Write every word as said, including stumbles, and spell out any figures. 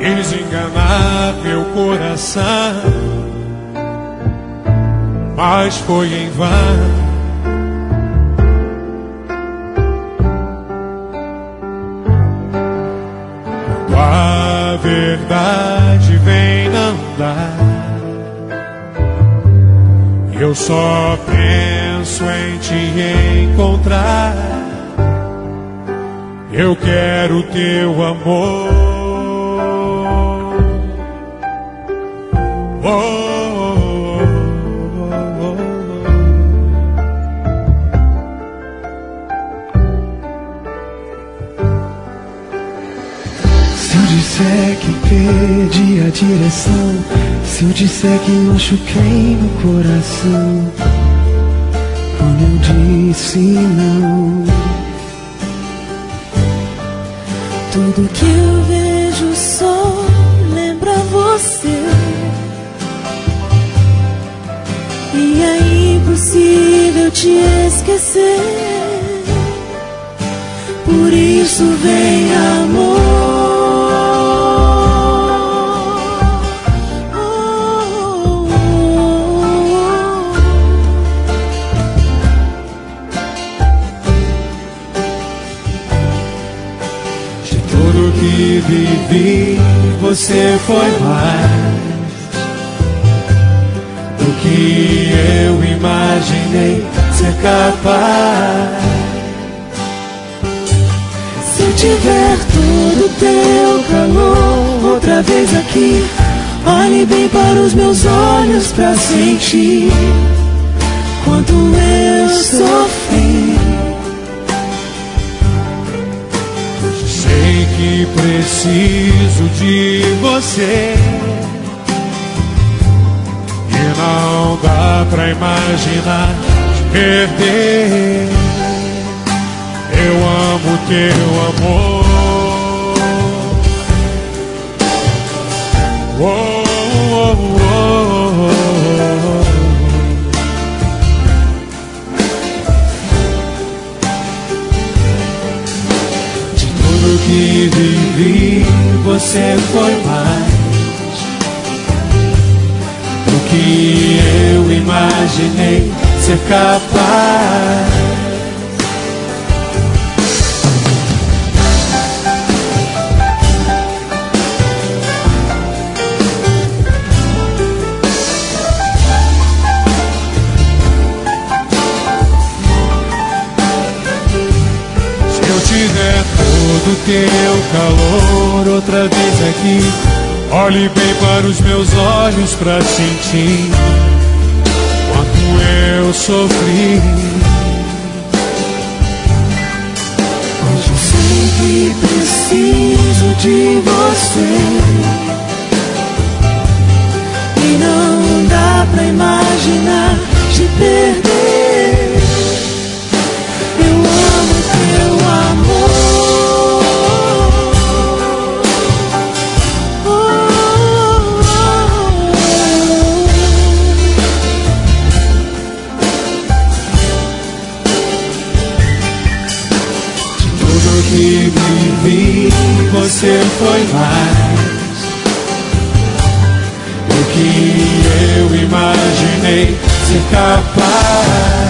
quis enganar meu coração, mas foi em vão. Quando a verdade vem, não dá. Eu só penso em te encontrar. Eu quero teu amor. Oh, oh, oh, oh. Se eu disser que perdi a direção, se eu disser que machuquei meu coração, quando eu disse não, tudo que eu vejo só lembra você, e é impossível te esquecer. Por isso vem amor. Tudo que vivi, você foi mais do que eu imaginei ser capaz. Se eu tiver todo teu calor outra vez aqui, olhe bem para os meus olhos pra sentir quanto eu sofri. Sei que preciso de você, e não dá pra imaginar te perder. Eu amo teu amor. Oh, oh, oh, oh. Que vivi, você foi mais do que eu imaginei ser capaz. Do teu calor outra vez aqui, olhe bem para os meus olhos pra sentir quanto eu sofri. Hoje eu sei que preciso de você, e não dá pra imaginar te perder. Eu amo teu amor. Que vivi, você foi mais do que eu imaginei ser capaz.